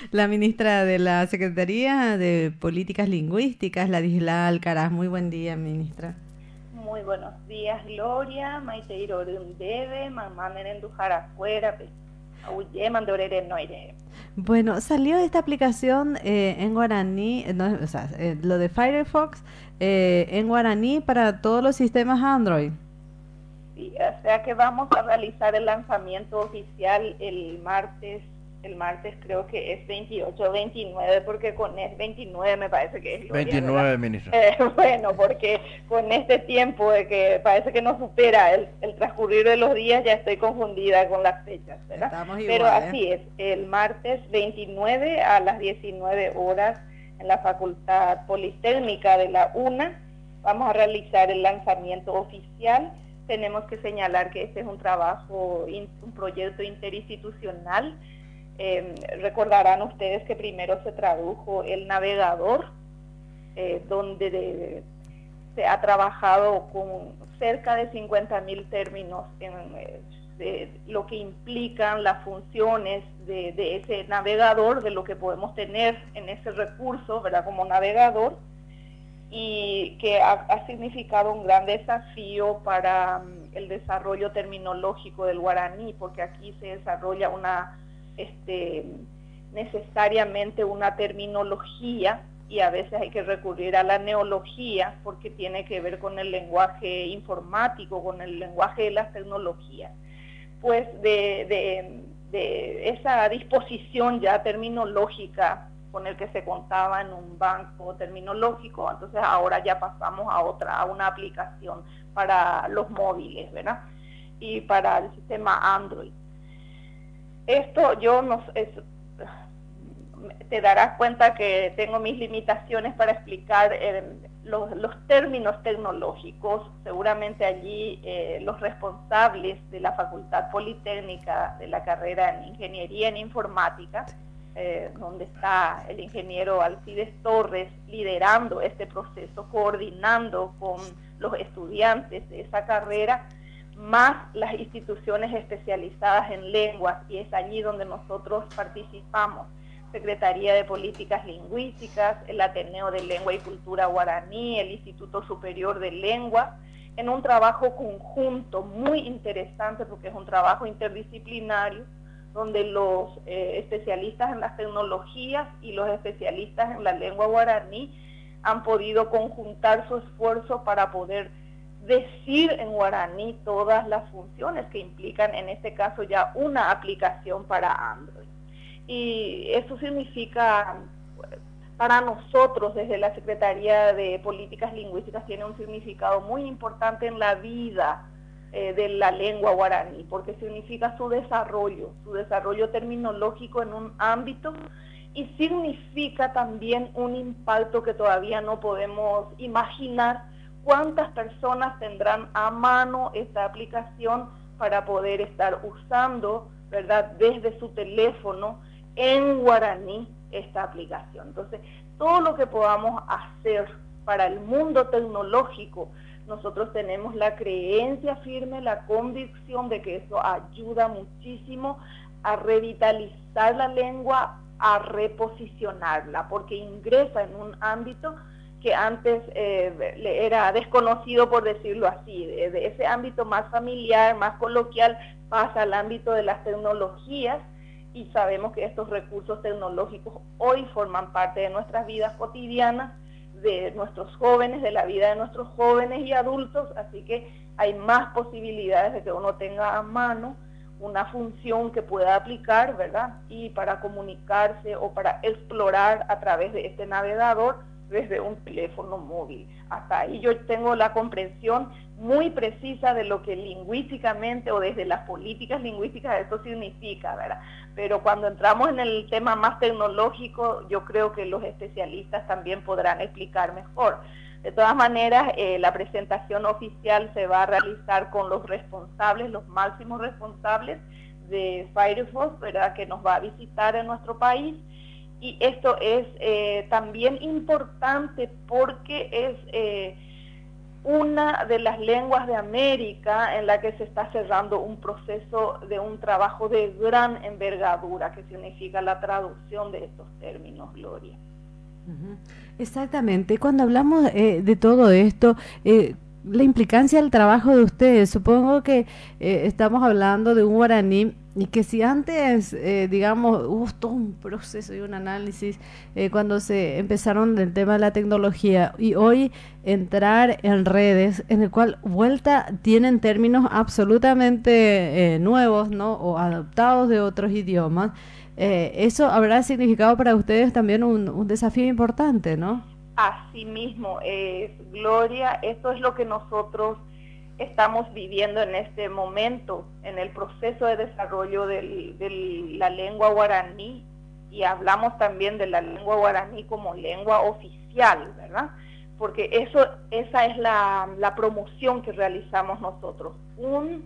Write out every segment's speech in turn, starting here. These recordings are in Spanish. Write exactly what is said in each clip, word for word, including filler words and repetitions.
La ministra de la Secretaría de Políticas Lingüísticas, Ladisla Alcaraz. Muy buen día, ministra. Muy buenos días, Gloria. Maiteiro debe, mamá merendujar afuera, auye, mandorere noire. Bueno, salió esta aplicación eh, en guaraní, eh, no, o sea, eh, lo de Firefox eh, en guaraní para todos los sistemas Android. Sí, o sea que vamos a realizar el lanzamiento oficial el martes, el martes creo que es veintiocho o veintinueve, porque con es veintinueve me parece que es Gloria, ¿verdad? veintinueve, ministro. Eh, bueno, porque con este tiempo de que parece que no supera el, el transcurrir de los días, ya estoy confundida con las fechas, ¿verdad? Estamos Pero igual, ¿eh? así es, el martes veintinueve a las diecinueve horas en la Facultad Politécnica de la UNA vamos a realizar el lanzamiento oficial. Tenemos que señalar que este es un trabajo, un proyecto interinstitucional. Eh, recordarán ustedes que primero se tradujo el navegador, eh, donde de, se ha trabajado con cerca de cincuenta mil términos en eh, de lo que implican las funciones de, de ese navegador, de lo que podemos tener en ese recurso, ¿verdad? Como navegador, y que ha, ha significado un gran desafío para um, el desarrollo terminológico del guaraní, porque aquí se desarrolla una, este, necesariamente una terminología, y a veces hay que recurrir a la neología, porque tiene que ver con el lenguaje informático, con el lenguaje de las tecnologías. Pues de, de, de esa disposición ya terminológica con el que se contaba en un banco terminológico, entonces ahora ya pasamos a otra, a una aplicación para los móviles, ¿verdad? Y para el sistema Android. Esto yo no es, te darás cuenta que tengo mis limitaciones para explicar eh, los, los términos tecnológicos. Seguramente allí eh, los responsables de la Facultad Politécnica de la carrera en Ingeniería en Informática, Eh, donde está el ingeniero Alcides Torres liderando este proceso, coordinando con los estudiantes de esa carrera, más las instituciones especializadas en lenguas, y es allí donde nosotros participamos. Secretaría de Políticas Lingüísticas, el Ateneo de Lengua y Cultura Guaraní, el Instituto Superior de Lenguas, en un trabajo conjunto muy interesante, porque es un trabajo interdisciplinario, donde los eh, especialistas en las tecnologías y los especialistas en la lengua guaraní han podido conjuntar su esfuerzo para poder decir en guaraní todas las funciones que implican, en este caso, ya una aplicación para Android. Y eso significa, para nosotros desde la Secretaría de Políticas Lingüísticas, tiene un significado muy importante en la vida Eh, de la lengua guaraní, porque significa su desarrollo, su desarrollo terminológico en un ámbito, y significa también un impacto que todavía no podemos imaginar. ¿Cuántas personas tendrán a mano esta aplicación para poder estar usando, ¿verdad?, desde su teléfono en guaraní esta aplicación? Entonces, todo lo que podamos hacer para el mundo tecnológico, nosotros tenemos la creencia firme, la convicción de que eso ayuda muchísimo a revitalizar la lengua, a reposicionarla, porque ingresa en un ámbito que antes eh, era desconocido, por decirlo así. De, de ese ámbito más familiar, más coloquial, pasa al ámbito de las tecnologías, y sabemos que estos recursos tecnológicos hoy forman parte de nuestras vidas cotidianas, de nuestros jóvenes, de la vida de nuestros jóvenes y adultos, así que hay más posibilidades de que uno tenga a mano una función que pueda aplicar, ¿verdad? Y para comunicarse o para explorar a través de este navegador desde un teléfono móvil. Hasta ahí yo tengo la comprensión muy precisa de lo que lingüísticamente o desde las políticas lingüísticas esto significa, ¿verdad? Pero cuando entramos en el tema más tecnológico, yo creo que los especialistas también podrán explicar mejor. De todas maneras, eh, la presentación oficial se va a realizar con los responsables, los máximos responsables de Firefox, ¿verdad?, que nos va a visitar en nuestro país. Y esto es eh, también importante porque es eh, una de las lenguas de América en la que se está cerrando un proceso de un trabajo de gran envergadura, que significa la traducción de estos términos, Gloria. Uh-huh. Exactamente. Cuando hablamos eh, de todo esto, eh, la implicancia del trabajo de ustedes, supongo que eh, estamos hablando de un guaraní y que si antes, eh, digamos, hubo todo un proceso y un análisis eh, cuando se empezaron el tema de la tecnología y hoy entrar en redes en el cual vuelta tienen términos absolutamente eh, nuevos, ¿no? O adaptados de otros idiomas, eh, eso habrá significado para ustedes también un, un desafío importante, ¿no? Así mismo es, Gloria, esto es lo que nosotros estamos viviendo en este momento, en el proceso de desarrollo del, de la lengua guaraní, y hablamos también de la lengua guaraní como lengua oficial, ¿verdad? Porque eso, esa es la, la promoción que realizamos nosotros, un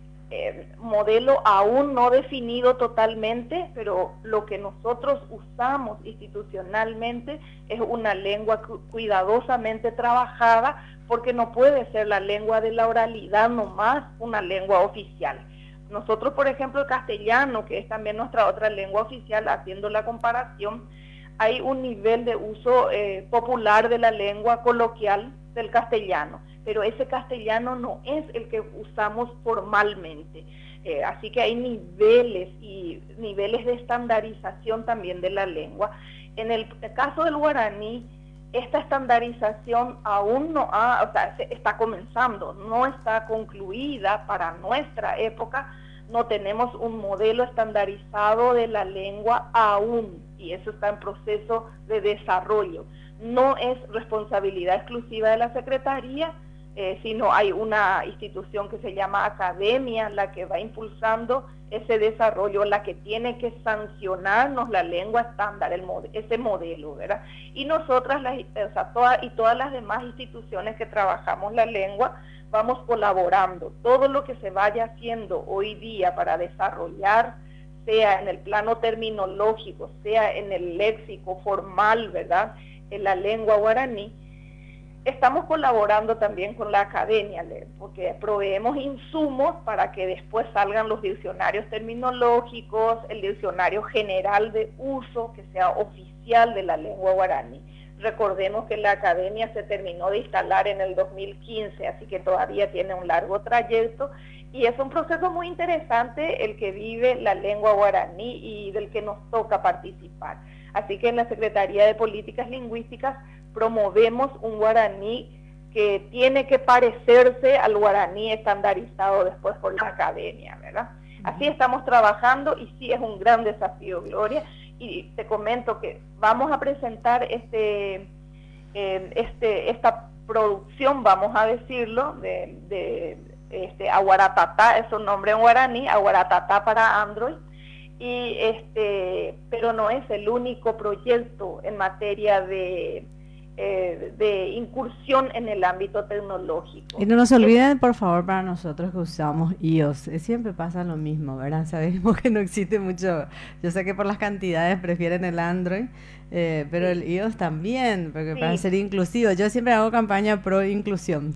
eh, modelo aún no definido totalmente, pero lo que nosotros usamos institucionalmente es una lengua cu cuidadosamente trabajada, porque no puede ser la lengua de la oralidad nomás una lengua oficial. Nosotros, por ejemplo, el castellano, que es también nuestra otra lengua oficial, haciendo la comparación, hay un nivel de uso eh, popular de la lengua coloquial del castellano, pero ese castellano no es el que usamos formalmente. Eh, así que hay niveles y niveles de estandarización también de la lengua. En el caso del guaraní, esta estandarización aún no ha, o sea, está comenzando, no está concluida para nuestra época, no tenemos un modelo estandarizado de la lengua aún, y eso está en proceso de desarrollo. No es responsabilidad exclusiva de la Secretaría, eh, sino hay una institución que se llama Academia, la que va impulsando ese desarrollo, la que tiene que sancionarnos la lengua estándar, el mod ese modelo, ¿verdad? Y nosotras, las, o sea, toda, y todas las demás instituciones que trabajamos la lengua, vamos colaborando. Todo lo que se vaya haciendo hoy día para desarrollar, sea en el plano terminológico, sea en el léxico formal, ¿verdad?, en la lengua guaraní, estamos colaborando también con la academia, porque proveemos insumos para que después salgan los diccionarios terminológicos, el diccionario general de uso, que sea oficial de la lengua guaraní. Recordemos que la academia se terminó de instalar en el dos mil quince, así que todavía tiene un largo trayecto, y es un proceso muy interesante el que vive la lengua guaraní y del que nos toca participar. Así que en la Secretaría de Políticas Lingüísticas promovemos un guaraní que tiene que parecerse al guaraní estandarizado después por la academia, ¿verdad? Así estamos trabajando y sí es un gran desafío, Gloria. Y te comento que vamos a presentar este, eh, este, esta producción, vamos a decirlo, de, de este, Aguaratatá, es un nombre en guaraní, Aguaratatá para Android, y este, pero no es el único proyecto en materia de, eh, de incursión en el ámbito tecnológico. Y no nos olviden, por favor, para nosotros que usamos iOS, eh, siempre pasa lo mismo, ¿verdad? Sabemos que no existe mucho, yo sé que por las cantidades prefieren el Android, eh, pero el iOS también, porque sí, para ser inclusivo, yo siempre hago campaña pro inclusión.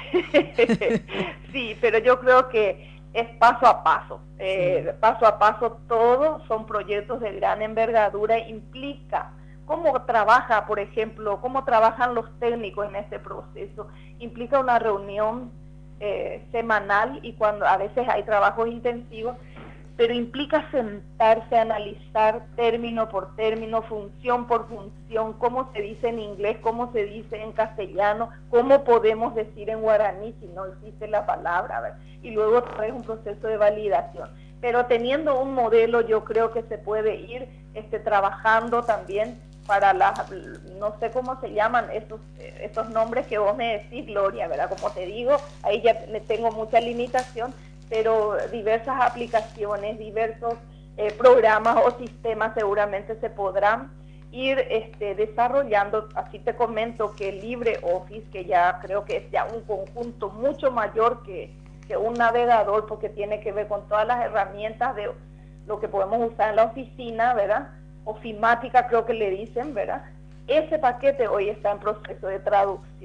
Sí, pero yo creo que es paso a paso, eh, sí. paso a paso todo, son proyectos de gran envergadura, implica cómo trabaja, por ejemplo, cómo trabajan los técnicos en este proceso, implica una reunión eh, semanal y cuando a veces hay trabajos intensivos, pero implica sentarse a analizar término por término, función por función, cómo se dice en inglés, cómo se dice en castellano, cómo podemos decir en guaraní si no existe la palabra, ¿verdad? Y luego es un proceso de validación. Pero teniendo un modelo, yo creo que se puede ir este, trabajando también para las, no sé cómo se llaman esos, esos nombres que vos me decís, Gloria, ¿verdad? Como te digo, ahí ya tengo mucha limitación, pero diversas aplicaciones, diversos eh, programas o sistemas seguramente se podrán ir este, desarrollando. Así te comento que LibreOffice, que ya creo que es ya un conjunto mucho mayor que, que un navegador, porque tiene que ver con todas las herramientas de lo que podemos usar en la oficina, ¿verdad? Ofimática creo que le dicen, ¿verdad? Ese paquete hoy está en proceso de traducción.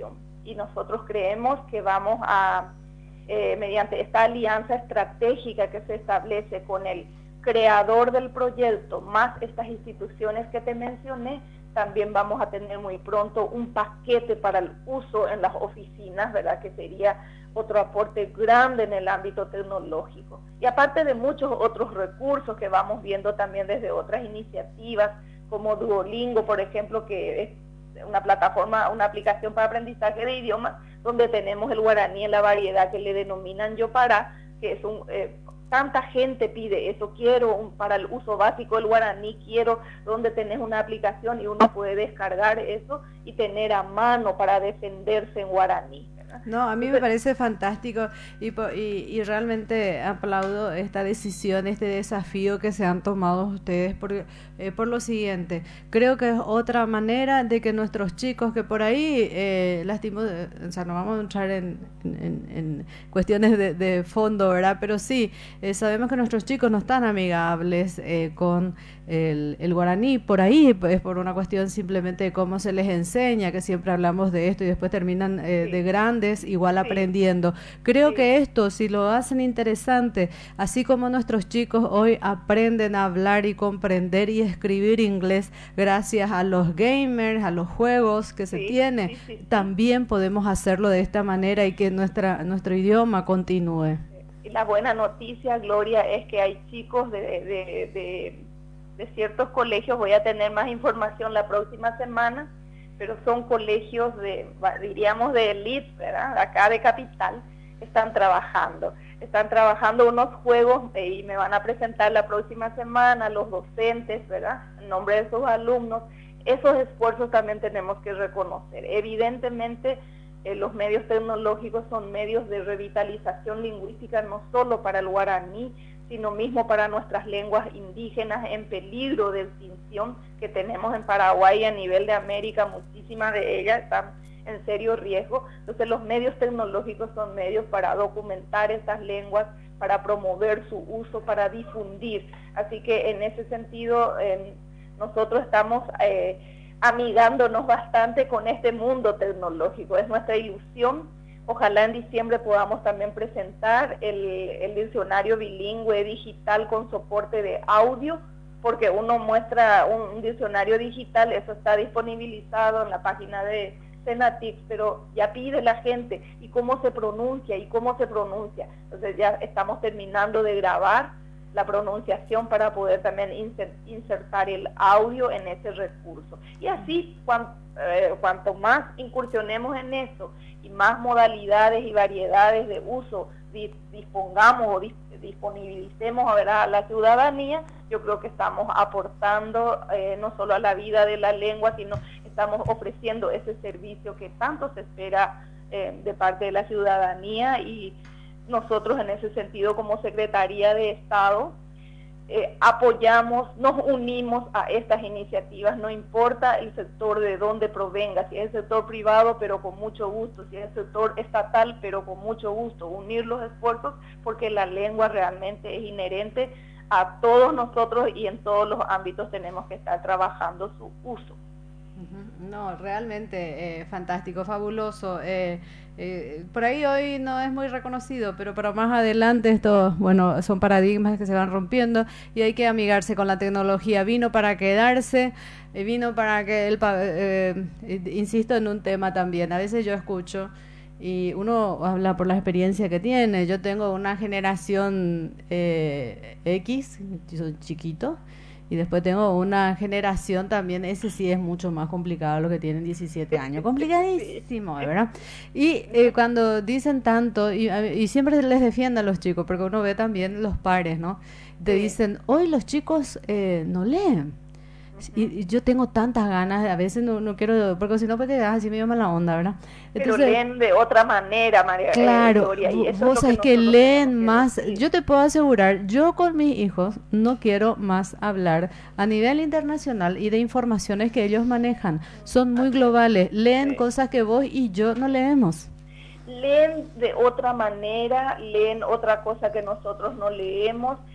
y nosotros creemos que vamos a, eh, mediante esta alianza estratégica que se establece con el creador del proyecto, más estas instituciones que te mencioné, también vamos a tener muy pronto un paquete para el uso en las oficinas, ¿verdad? Que sería otro aporte grande en el ámbito tecnológico. Y aparte de muchos otros recursos que vamos viendo también desde otras iniciativas, como Duolingo, por ejemplo, que es una plataforma, una aplicación para aprendizaje de idiomas, donde tenemos el guaraní en la variedad que le denominan Yopará, que es un... Eh, tanta gente pide eso, quiero un, para el uso básico el guaraní, quiero, donde tenés una aplicación y uno puede descargar eso y tener a mano para defenderse en guaraní. No, a mí me parece fantástico y, y, y realmente aplaudo esta decisión, este desafío que se han tomado ustedes por, eh, por lo siguiente. Creo que es otra manera de que nuestros chicos que por ahí, eh, lastimo, o sea, no vamos a entrar en, en, en cuestiones de, de fondo, ¿verdad? Pero sí, eh, sabemos que nuestros chicos no están amigables eh, con el, el guaraní. Por ahí es por una cuestión simplemente de cómo se les enseña, que siempre hablamos de esto y después terminan eh, sí. de grandes igual sí. aprendiendo. Creo sí. que esto, si lo hacen interesante, así como nuestros chicos hoy aprenden a hablar y comprender y escribir inglés gracias a los gamers, a los juegos que se sí, tiene, sí, sí, también sí. podemos hacerlo de esta manera y que nuestra nuestro idioma continúe. Y la buena noticia, Gloria, es que hay chicos de, de, de, de ciertos colegios, voy a tener más información la próxima semana, pero son colegios de, diríamos, de elite, ¿verdad? Acá de Capital, están trabajando. Están trabajando unos juegos eh, y me van a presentar la próxima semana los docentes, ¿verdad? En nombre de sus alumnos. Esos esfuerzos también tenemos que reconocer. Evidentemente, eh, los medios tecnológicos son medios de revitalización lingüística no solo para el guaraní, sino mismo para nuestras lenguas indígenas en peligro de extinción que tenemos en Paraguay y a nivel de América, muchísimas de ellas están en serio riesgo. Entonces los medios tecnológicos son medios para documentar esas lenguas, para promover su uso, para difundir. Así que en ese sentido eh, nosotros estamos eh, amigándonos bastante con este mundo tecnológico, es nuestra ilusión. Ojalá en diciembre podamos también presentar el, el diccionario bilingüe digital con soporte de audio, porque uno muestra un, un diccionario digital, eso está disponibilizado en la página de Senatix, pero ya pide la gente, y cómo se pronuncia, y cómo se pronuncia. Entonces ya estamos terminando de grabar la pronunciación para poder también insertar el audio en ese recurso. Y así, cuan, eh, cuanto más incursionemos en eso, y más modalidades y variedades de uso dis, dispongamos o dis, disponibilicemos a, ver, a la ciudadanía, yo creo que estamos aportando eh, no solo a la vida de la lengua, sino estamos ofreciendo ese servicio que tanto se espera eh, de parte de la ciudadanía, y nosotros en ese sentido como Secretaría de Estado eh, apoyamos, nos unimos a estas iniciativas, no importa el sector de dónde provenga, si es el sector privado, pero con mucho gusto, si es el sector estatal, pero con mucho gusto, unir los esfuerzos, porque la lengua realmente es inherente a todos nosotros y en todos los ámbitos tenemos que estar trabajando su uso. No, realmente eh, fantástico, fabuloso. Eh, eh, por ahí hoy no es muy reconocido, pero para más adelante esto, bueno, son paradigmas que se van rompiendo y hay que amigarse con la tecnología. Vino para quedarse, eh, vino para que el, eh, insisto en un tema también. A veces yo escucho y uno habla por la experiencia que tiene. Yo tengo una generación eh, X, yo soy chiquito. Y después tengo una generación también, ese sí es mucho más complicado, los que tienen diecisiete años, complicadísimo, ¿verdad? Y eh, cuando dicen tanto, y, y siempre les defiendo a los chicos, porque uno ve también los pares, ¿no? Te dicen, hoy los chicos eh, no leen. Y, y yo tengo tantas ganas, a veces no, no quiero, porque si no, pues quedas así medio mala onda, ¿verdad? Entonces, pero leen de otra manera, María. Claro, eh, Gloria, y eso vos es sabés que, que leen que más, decir. Yo te puedo asegurar, yo con mis hijos no quiero más hablar a nivel internacional y de informaciones que ellos manejan, son muy globales, leen sí. cosas que vos y yo no leemos. Leen de otra manera, leen otra cosa que nosotros no leemos,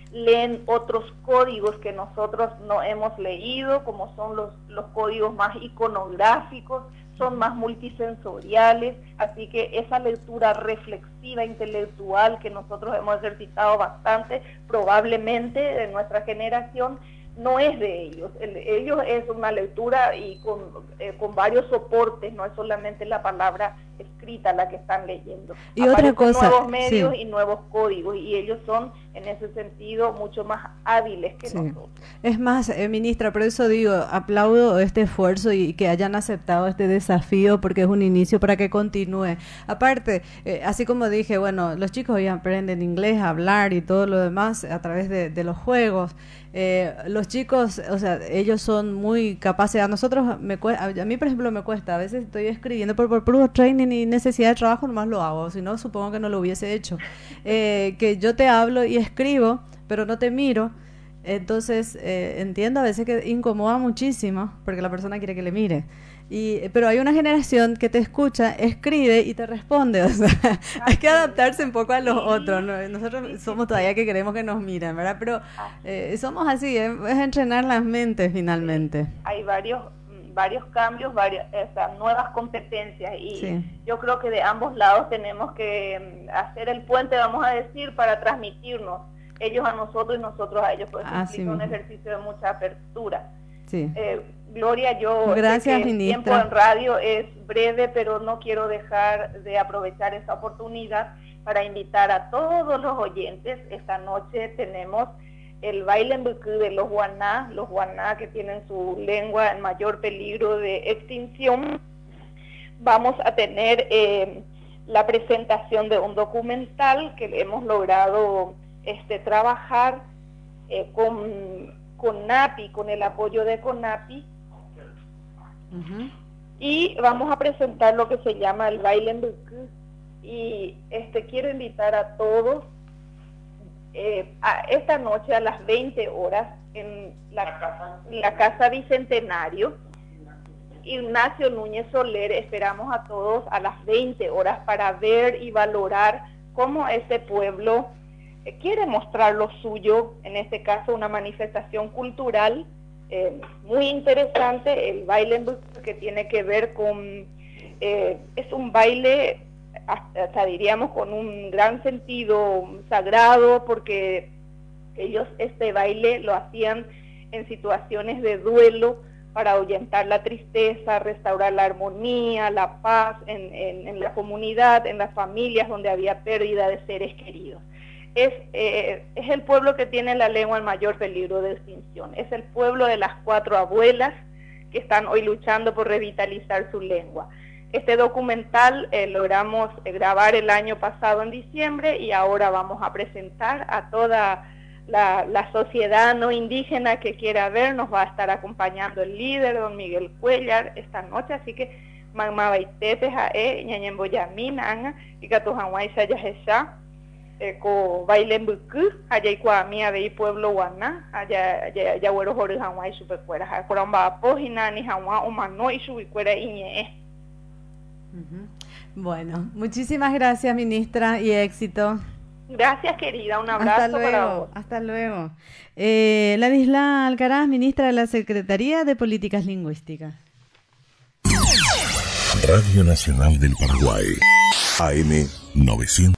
leen otros códigos que nosotros no hemos leído, como son los, los códigos más iconográficos, son más multisensoriales, así que esa lectura reflexiva, intelectual, que nosotros hemos ejercitado bastante, probablemente de nuestra generación, no es de ellos. El, ellos es una lectura y con, eh, con varios soportes, no es solamente la palabra escrita la que están leyendo. Y otra cosa, nuevos medios sí. y nuevos códigos, y ellos son en ese sentido mucho más hábiles que sí. nosotros. Es más, eh, ministra, por eso digo, aplaudo este esfuerzo y que hayan aceptado este desafío, porque es un inicio para que continúe. Aparte, eh, así como dije, bueno, los chicos hoy aprenden inglés, a hablar y todo lo demás a través de, de los juegos. Eh, los chicos, o sea, ellos son muy capaces. A nosotros, me cuesta, a mí por ejemplo me cuesta, a veces estoy escribiendo por, por puro training y necesidad de trabajo, nomás lo hago, si no supongo que no lo hubiese hecho. Eh, que yo te hablo y escribo, pero no te miro, entonces eh, entiendo a veces que incomoda muchísimo, porque la persona quiere que le mire. Y, pero hay una generación que te escucha, escribe y te responde, o sea, hay que adaptarse un poco a los otros, ¿no? Nosotros somos todavía que queremos que nos miren, ¿verdad? Pero eh, somos así, ¿eh? Es entrenar las mentes finalmente. Hay varios varios cambios, varias, o sea, nuevas competencias, y sí. Yo creo que de ambos lados tenemos que hacer el puente, vamos a decir, para transmitirnos, ellos a nosotros y nosotros a ellos, por eso implica un ejercicio de mucha apertura. Sí. Eh, Gloria, yo Gracias, sé que el tiempo en radio es breve, pero no quiero dejar de aprovechar esta oportunidad para invitar a todos los oyentes. Esta noche tenemos el baile mbucú de los guaná, los guaná que tienen su lengua en mayor peligro de extinción. Vamos a tener eh, la presentación de un documental que hemos logrado este, trabajar eh, con CONAPI, con el apoyo de CONAPI, uh-huh. Y vamos a presentar lo que se llama el baile mbucú, y este, quiero invitar a todos eh, a esta noche a las veinte horas en la, la, casa. la Casa Bicentenario, Ignacio Núñez Soler. Esperamos a todos a las veinte horas para ver y valorar cómo ese pueblo quiere mostrar lo suyo, en este caso una manifestación cultural eh, muy interesante, el baile que tiene que ver con, eh, es un baile, hasta, hasta diríamos con un gran sentido sagrado, porque ellos este baile lo hacían en situaciones de duelo para ahuyentar la tristeza, restaurar la armonía, la paz en, en, en la comunidad, en las familias donde había pérdida de seres queridos. Es, eh, es el pueblo que tiene la lengua en mayor peligro de extinción. Es el pueblo de las cuatro abuelas que están hoy luchando por revitalizar su lengua. Este documental eh, logramos eh, grabar el año pasado en diciembre, y ahora vamos a presentar a toda la, la sociedad no indígena que quiera ver. Nos va a estar acompañando el líder, don Miguel Cuellar, esta noche, así que Magma Baitete, Jae, Ñañemboyamin, Anga, y Catujanguay Sayajesha. Ko baile mbucú, allá y cuamia de pueblo guaná, allá allá allá güero jori hanguay supercuera, ja coramba pojina ni hanwa humano y subicuera iñe. Bueno, muchísimas gracias, ministra, y éxito. Gracias, querida, un abrazo. Hasta luego, para vos. Hasta luego. Eh, Ladisla Alcaraz, ministra de la Secretaría de Políticas Lingüísticas. Radio Nacional del Paraguay, A M novecientos.